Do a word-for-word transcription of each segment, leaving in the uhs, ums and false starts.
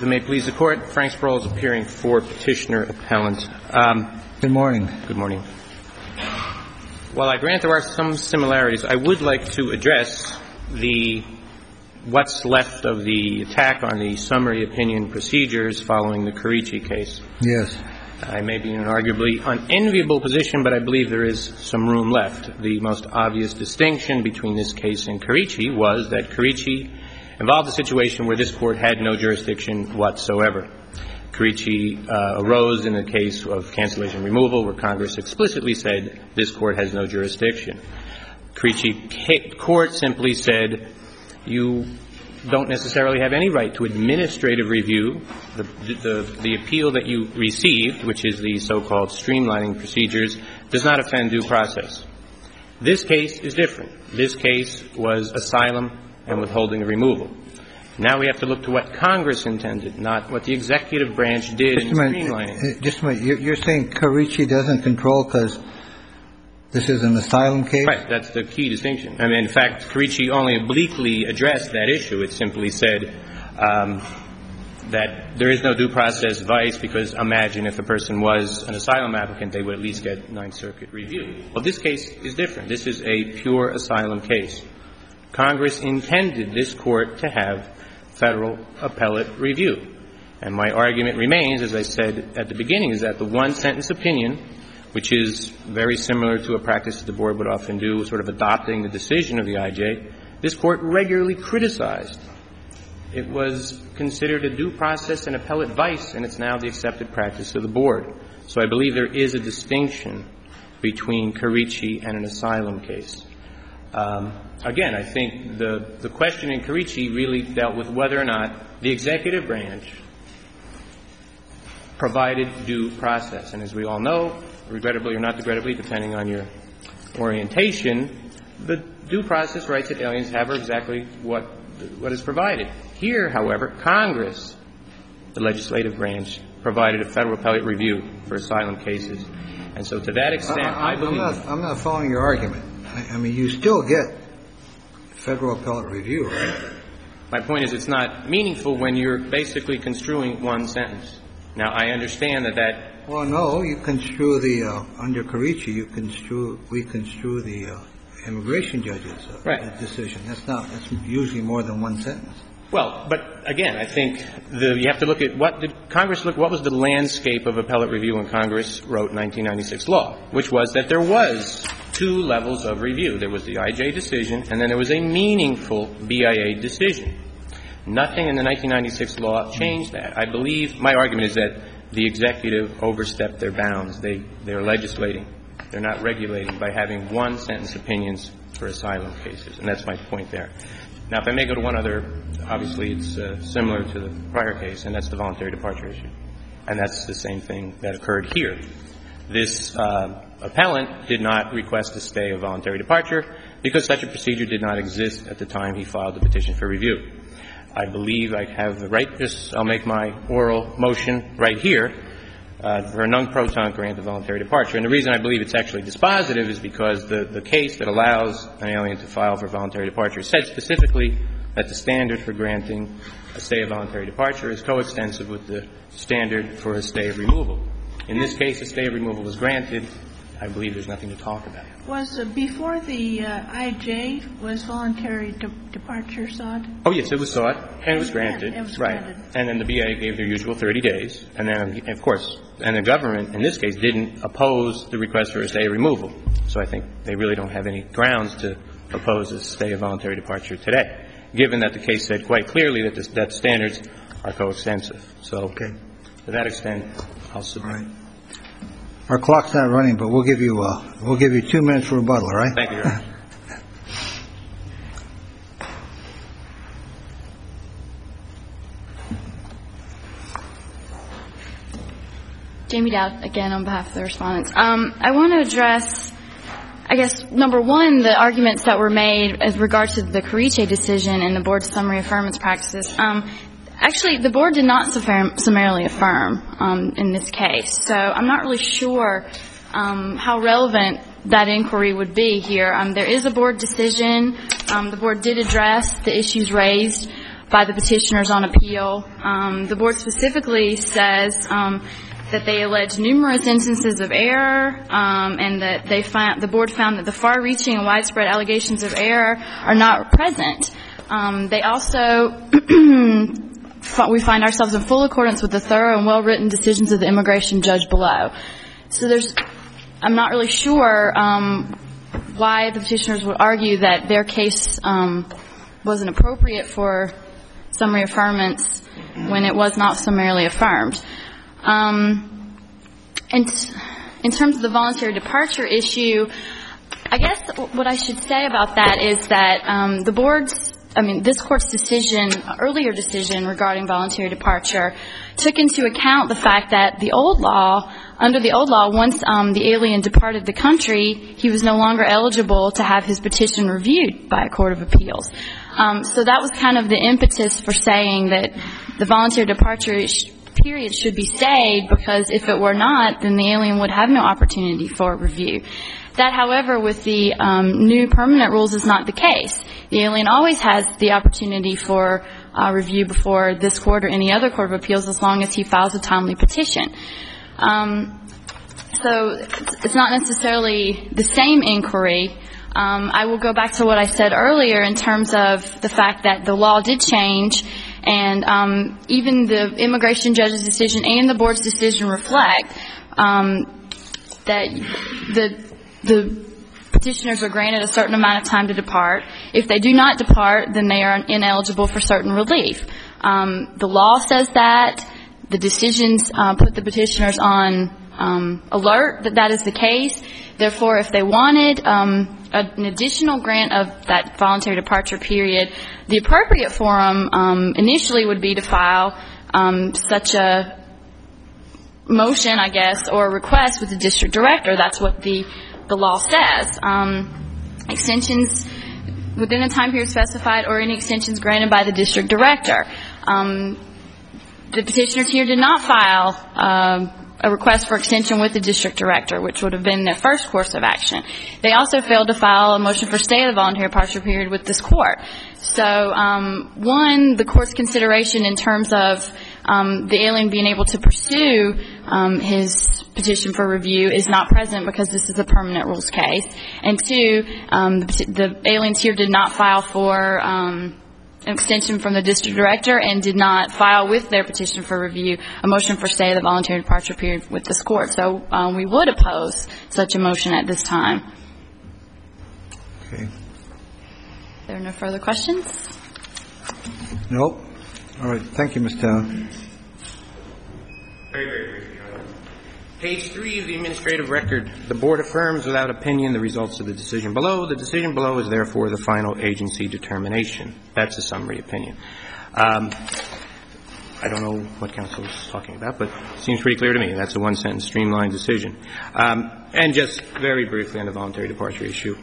If it may please the Court, Frank Sproul is appearing for Petitioner Appellant. Um, good morning. Good morning. While I grant there are some similarities, I would like to address the what's left of the attack on the summary opinion procedures following the Carici case. Yes. I may be in an arguably unenviable position, but I believe there is some room left. The most obvious distinction between this case and Carici was that Carici involved a situation where this Court had no jurisdiction whatsoever. Carici uh, arose in the case of cancellation removal, where Congress explicitly said this Court has no jurisdiction. Carici Court simply said you don't necessarily have any right to administrative review. The, the, the appeal that you received, which is the so-called streamlining procedures, does not offend due process. This case is different. This case was asylum and withholding of removal. Now we have to look to what Congress intended, not what the executive branch did in streamlining. Just a minute. You're saying Carici doesn't control because this is an asylum case? Right. That's the key distinction. I mean, in fact, Carici only obliquely addressed that issue. It simply said um, that there is no due process vice because imagine if a person was an asylum applicant, they would at least get Ninth Circuit review. Well, this case is different. This is a pure asylum case. Congress intended this Court to have federal appellate review. And my argument remains, as I said at the beginning, is that the one-sentence opinion, which is very similar to a practice that the Board would often do, sort of adopting the decision of the I J, this Court regularly criticized. It was considered a due process and appellate vice, and it's now the accepted practice of the Board. So I believe there is a distinction between Carici and an asylum case. Um, again, I think the, the question in Carici really dealt with whether or not the executive branch provided due process. And as we all know, regrettably or not regrettably, depending on your orientation, the due process rights that aliens have are exactly what, what is provided. Here, however, Congress, the legislative branch, provided a federal appellate review for asylum cases. And so to that extent, uh, I, I believe... I'm not, I'm not following your argument. I mean, you still get federal appellate review, right? My point is it's not meaningful when you're basically construing one sentence. Now, I understand that that... Well, no, you construe the, uh, under Carici, you construe, we construe the uh, immigration judge's uh, right. decision. That's not, that's usually more than one sentence. Well, but again, I think the, you have to look at what did Congress look, what was the landscape of appellate review when Congress wrote nineteen ninety-six law, which was that there was two levels of review. There was the I J decision, and then there was a meaningful B I A decision. Nothing in the nineteen ninety-six law changed that. I believe, my argument is that the executive overstepped their bounds. They, they're legislating. They're not regulating by having one-sentence opinions for asylum cases, and that's my point there. Now, if I may go to one other, obviously it's uh, similar to the prior case, and that's the voluntary departure issue. And that's the same thing that occurred here. This uh, appellant did not request a stay of voluntary departure because such a procedure did not exist at the time he filed the petition for review. I believe I have the right, just I'll make my oral motion right here uh, for a non-proton grant of voluntary departure. And the reason I believe it's actually dispositive is because the, the case that allows an alien to file for voluntary departure said specifically that the standard for granting a stay of voluntary departure is coextensive with the standard for a stay of removal. In this case, a stay of removal was granted. I believe there's nothing to talk about. Was uh, before the uh, I J, was voluntary de- departure sought? Oh, yes, it was sought, and it was granted. Yeah, it was right. granted. And then the B I A gave their usual thirty days. And then, of course, and the government, in this case, didn't oppose the request for a stay of removal. So I think they really don't have any grounds to oppose a stay of voluntary departure today, given that the case said quite clearly that, this, that standards are coextensive. So okay. To that extent, I'll submit. All right. Our clock's not running, but we'll give you uh, we'll give you two minutes for rebuttal. All right? Thank you, Your Honor. Jamie Dowd, again, on behalf of the respondents. Um, I want to address, I guess, number one, the arguments that were made as regards to the Carici decision and the board's summary affirmance practices. Um, Actually, the board did not summarily affirm um, in this case, so I'm not really sure um, how relevant that inquiry would be here. Um, there is a board decision. Um, the board did address the issues raised by the petitioners on appeal. Um, the board specifically says um, that they allege numerous instances of error, um, and that they found, the board found that the far-reaching and widespread allegations of error are not present. Um, they also, we find ourselves in full accordance with the thorough and well-written decisions of the immigration judge below. So there's, I'm not really sure um, why the petitioners would argue that their case um, wasn't appropriate for summary affirmance when it was not summarily affirmed. Um, and in terms of the voluntary departure issue, I guess what I should say about that is that um, the board's, I mean, this court's decision, earlier decision regarding voluntary departure, took into account the fact that the old law, under the old law, once um, the alien departed the country, he was no longer eligible to have his petition reviewed by a court of appeals. Um, so that was kind of the impetus for saying that the voluntary departure sh- period should be stayed, because if it were not, then the alien would have no opportunity for review. That, however, with the um, new permanent rules is not the case. The alien always has the opportunity for uh, review before this court or any other court of appeals as long as he files a timely petition. Um, so it's not necessarily the same inquiry. Um, I will go back to what I said earlier in terms of the fact that the law did change, and um, even the immigration judge's decision and the board's decision reflect um, that the the petitioners are granted a certain amount of time to depart. If they do not depart, then they are ineligible for certain relief. Um, the law says that. The decisions uh, put the petitioners on um, alert that that is the case. Therefore, if they wanted um, an additional grant of that voluntary departure period, the appropriate forum um, initially would be to file um, such a motion, I guess, or a request with the district director. That's what the the law says. Um, extensions within a time period specified, or any extensions granted by the district director. Um, the petitioners here did not file um, a request for extension with the district director, which would have been their first course of action. They also failed to file a motion for stay of the voluntary departure period with this court. So, um, one, the court's consideration in terms of um, the alien being able to pursue um, his petition for review is not present because this is a permanent rules case. And two, um, the, the aliens here did not file for um, an extension from the district director and did not file with their petition for review a motion for stay of the voluntary departure period with this court. So um, we would oppose such a motion at this time. Okay. There are no further questions? Nope. All right. Thank you, Mister Allen. Very, very briefly, Your Honor. Page three of the administrative record, the board affirms without opinion the results of the decision below. The decision below is therefore the final agency determination. That's a summary opinion. Um, I don't know what counsel is talking about, but it seems pretty clear to me. That's a one-sentence streamlined decision. Um, and just very briefly on the voluntary departure issue.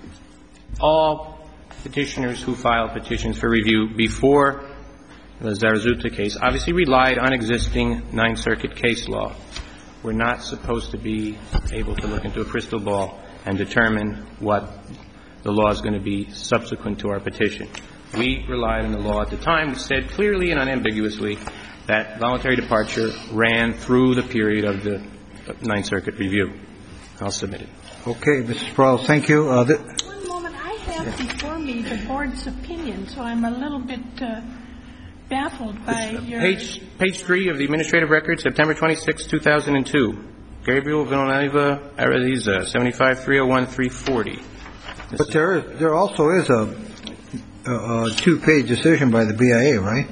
All petitioners who filed petitions for review before the Zarazuta case obviously relied on existing Ninth Circuit case law. We're not supposed to be able to look into a crystal ball and determine what the law is going to be subsequent to our petition. We relied on the law at the time, which said clearly and unambiguously that voluntary departure ran through the period of the Ninth Circuit review. I'll submit it. Okay, Mister Sproul, thank you. Uh, th- One moment. I have yeah. before me the board's opinion, so I'm a little bit uh, baffled by your... Page, page three of the administrative record, September twenty-sixth, two thousand two. Gabriel Villanueva Araiza, seventy-five three oh one three forty. This but there is, there also is a, a, a two-page decision by the B I A, right?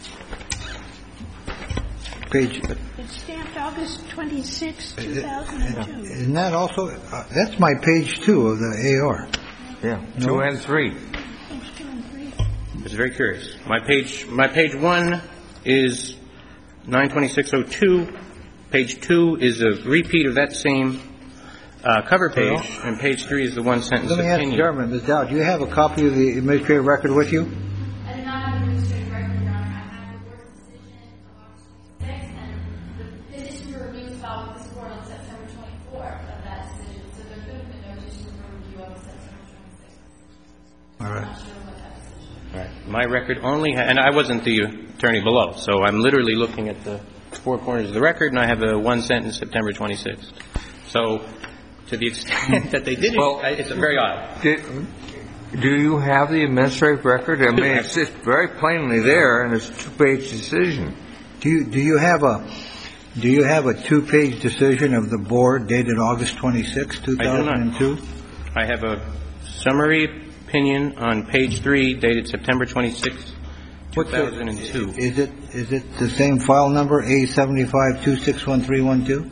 Page... It's stamped August twenty-sixth, two thousand two. Isn't that also... Uh, that's my page two of the A R. Yeah, no? two and three. Page two and three. It's very curious. My page, my page one is nine twenty-six oh two. Page two is a repeat of that same uh, cover page, well, and page three is the one-sentence opinion. Let me ask the government, Miz Dowd, do you have a copy of the administrative record with you? I do not have an administrative record, Your Honor. I have the board's decision of August twenty-sixth, and the petition for review was filed with this court on September twenty-fourth of that decision. So there could have been no petition for review on September twenty-sixth. All right. I'm not sure what that decision is. All right. My record only, ha- and I wasn't the attorney below, so I'm literally looking at the four corners of the record, and I have a one sentence September twenty-sixth. So to the extent that they did Well, it, it's very odd. Did, do you have the administrative record? I mean, it's just very plainly there, and it's a two-page decision. Do you, do you have a, do you have a two-page decision of the board dated August twenty-sixth, two thousand two? I have a summary opinion on page three dated September twenty-sixth, two thousand two. Is it, is it the same file number, A seventy-five two six one three one two?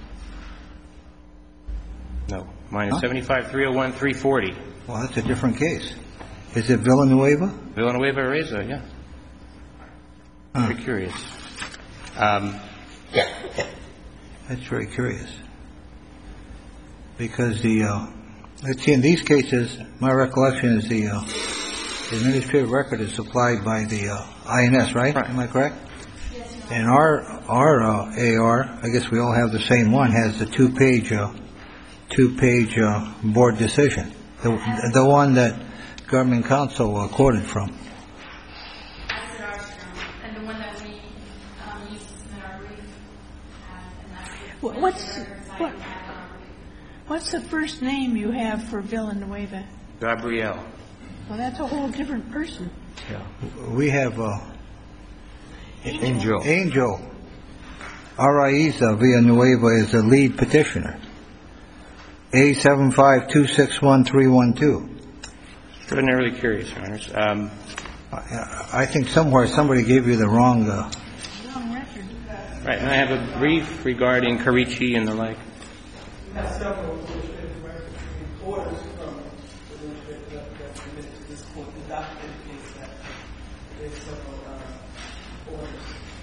No. Mine is Huh? seventy-five three oh one three forty. Well, that's a different case. Is it Villanueva? Villanueva Reza, yeah. Huh. Very curious. Um, That's very curious. Because the, uh, let's see, in these cases, my recollection is the, uh, the administrative record is supplied by the, uh, I N S, right? Right. Am I correct? And our, our, uh, A R, I guess we all have the same one, has the two-page, uh, two-page, uh, board decision. The, the one that government counsel uh, quoted from. That's at our term, and the one that we um, used to submit our brief has, and that's the Wha- What's, what, what's the first name you have for Villanueva? Gabrielle. Well, that's a whole different person. Yeah. We have, uh, Angel. Angel Araiza Villanueva is the lead petitioner. A seven five two six one three one two. Extraordinarily curious, Your Honors. Um, I I think somewhere somebody gave you the wrong. Uh, Wrong record. right, and I have a brief regarding Carici and the like. We have several administrative records orders from the administrative that that submitted to this court. The document indicates that there's several uh, orders.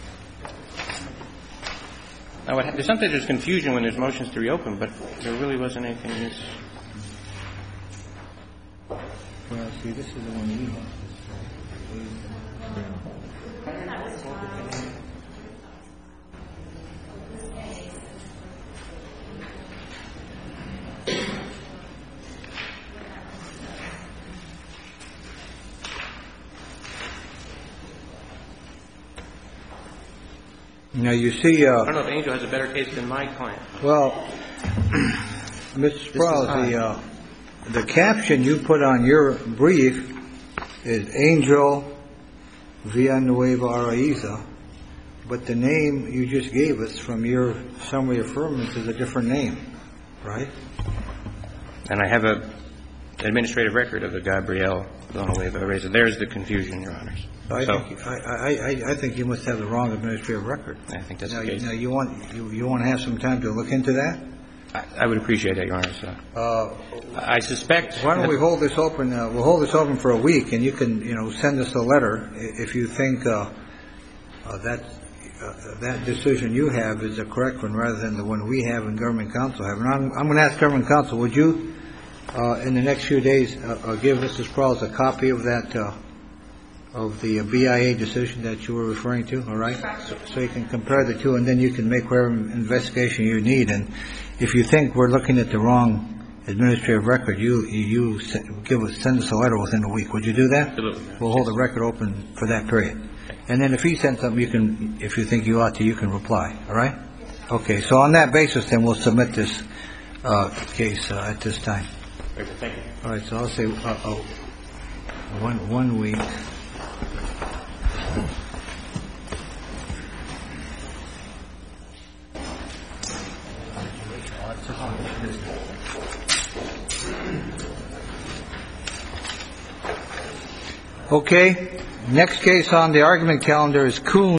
Now, what, there's sometimes there's confusion when there's motions to reopen, but there really wasn't anything in this. well, see, this is the one we have. Now, you see, I uh, don't know if Angel has a better case than my client. well, Mister Sprouse, the, uh, the caption you put on your brief is Angel Villanueva Araiza, but the name you just gave us from your summary affirmance is a different name, right? And I have a administrative record of the Gabrielle Villanueva Reza. There's the confusion, Your Honors. I So, think I, I, I- I think you must have the wrong administrative record. I think that's Now, the you- case. now you want you, you want to have some time to look into that? I, I would appreciate that, Your Honors. Uh, Uh, I suspect. Why don't we hold this open? Uh, we'll hold this open for a week, and you can, you know, send us a letter i- if you think uh, uh, that uh, that decision you have is the correct one, rather than the one we have and government counsel have. And I'm, I'm going to ask government counsel, would you, uh, in the next few days, uh, uh, give Missus Sprouse a copy of that uh, of the uh, B I A decision that you were referring to? All right, so, so you can compare the two, and then you can make whatever investigation you need. And if you think we're looking at the wrong administrative record, you you se- give us send us a letter within a week. Would you do that? Absolutely. We'll hold the record open for that period. And then if he sends something, you can, if you think you ought to, you can reply. All right? Okay. So on that basis, then we'll submit this uh, case uh, at this time. Very good. Thank you. All right. So I'll say uh, oh, one one week. Okay. Next case on the argument calendar is Kuhn.